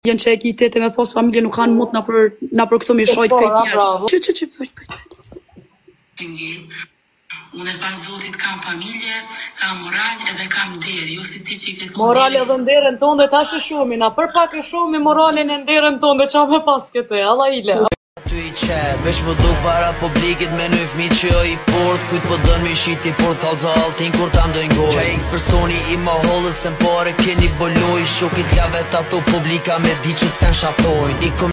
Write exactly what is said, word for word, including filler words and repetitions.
Janë që e ki tete me pas familje nuk kanë mut na për na për këto me shojt krejt njerëz. Çu çu çu pyet pyet. Unë e pas Zotit kam familje, kam moral edhe kam der, jo si ti që i ke thonë. Moral edhe nderën tonë dhe tash e shohim, na për pak e shohim moralin e nderën tonë dhe qa me pas këtë, alla ile. Ty i qet, veç më duk para publikit me në fmi që jo i fort, kujt po dën mi shiti por t'kallza altin kur ta ndojnë goj. Qa eks personi i ma hollës se mpare keni boloj, shokit lave ta thu publika me di që t'sen shatojnë.